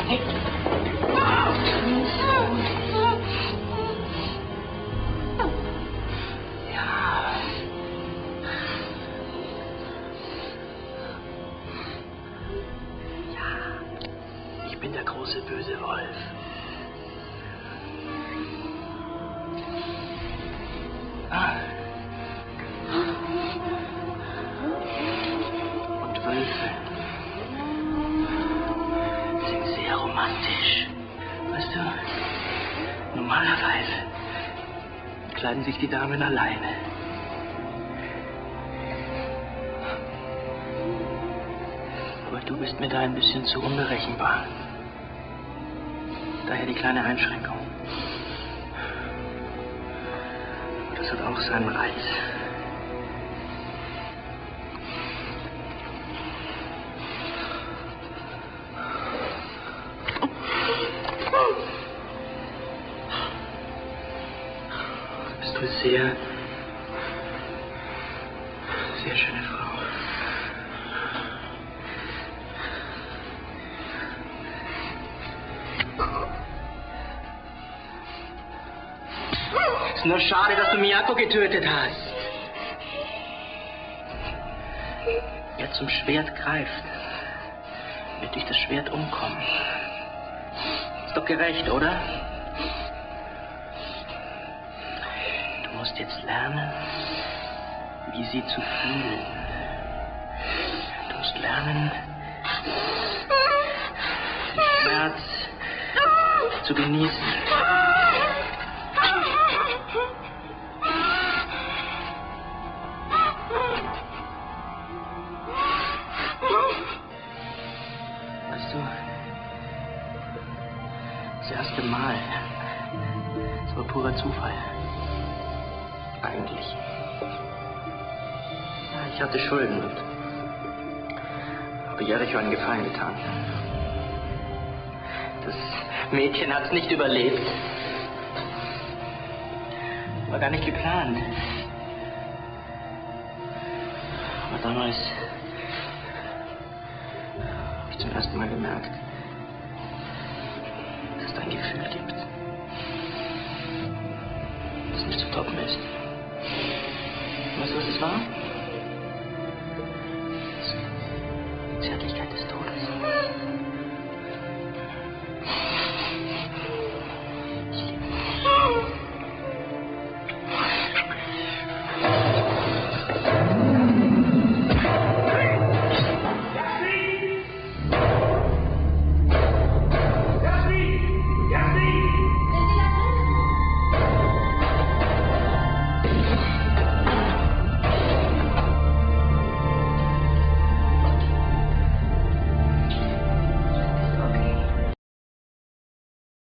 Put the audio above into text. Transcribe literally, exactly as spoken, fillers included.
Der große böse Wolf. Ah. Und Wölfe sind sehr romantisch. Weißt du, normalerweise kleiden sich die Damen alleine. Aber du bist mir da ein bisschen zu unberechenbar. Daher die kleine Einschränkung. Und das hat auch seinen Reiz. Bist du sehr, sehr schöne Frau. Es ist nur schade, dass du Miyako getötet hast. Wer zum Schwert greift, wird durch das Schwert umkommen. Ist doch gerecht, oder? Du musst jetzt lernen, wie sie zu fühlen. Du musst lernen, den Schmerz zu genießen. Weißt du, das erste Mal, das war purer Zufall. Eigentlich. Ich hatte Schulden und habe Jericho einen Gefallen getan. Das Mädchen hat es nicht überlebt. War gar nicht geplant. Aber damals habe ich zum ersten Mal gemerkt, dass es ein Gefühl gibt, das nicht zu toppen ist. Weißt du, was es war? Die Zärtlichkeit des Todes.